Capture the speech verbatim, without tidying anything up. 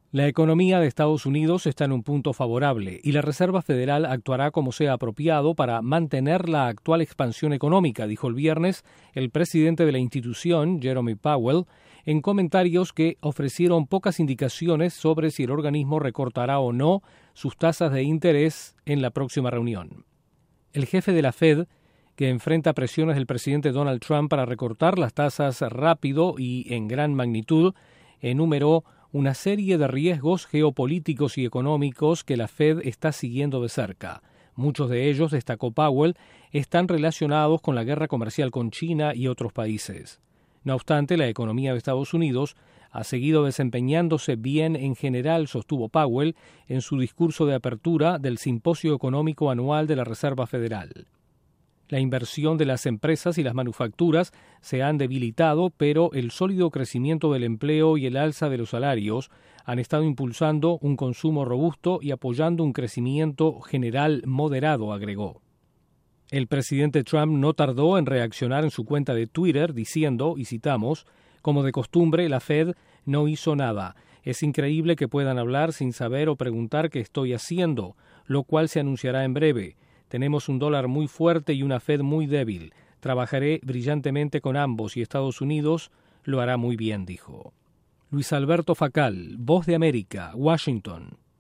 La economía de Estados Unidos está en un punto favorable y la Reserva Federal actuará como sea apropiado para mantener la actual expansión económica, dijo el viernes el presidente de la institución, Jerome Powell, en comentarios que ofrecieron pocas indicaciones sobre si el organismo recortará o no sus tasas de interés en la próxima reunión. El jefe de la Fed, que enfrenta presiones del presidente Donald Trump para recortar las tasas rápido y en gran magnitud, enumeró una serie de riesgos geopolíticos y económicos que la Fed está siguiendo de cerca. Muchos de ellos, destacó Powell, están relacionados con la guerra comercial con China y otros países. No obstante, la economía de Estados Unidos ha seguido desempeñándose bien en general, sostuvo Powell en su discurso de apertura del Simposio Económico Anual de la Reserva Federal. La inversión de las empresas y las manufacturas se han debilitado, pero el sólido crecimiento del empleo y el alza de los salarios han estado impulsando un consumo robusto y apoyando un crecimiento general moderado, agregó. El presidente Trump no tardó en reaccionar en su cuenta de Twitter diciendo, y citamos, como de costumbre, la Fed no hizo nada. Es increíble que puedan hablar sin saber o preguntar qué estoy haciendo, lo cual se anunciará en breve. Tenemos un dólar muy fuerte y una Fed muy débil. Trabajaré brillantemente con ambos y Estados Unidos lo hará muy bien, dijo. Luis Alberto Facal, Voz de América, Washington.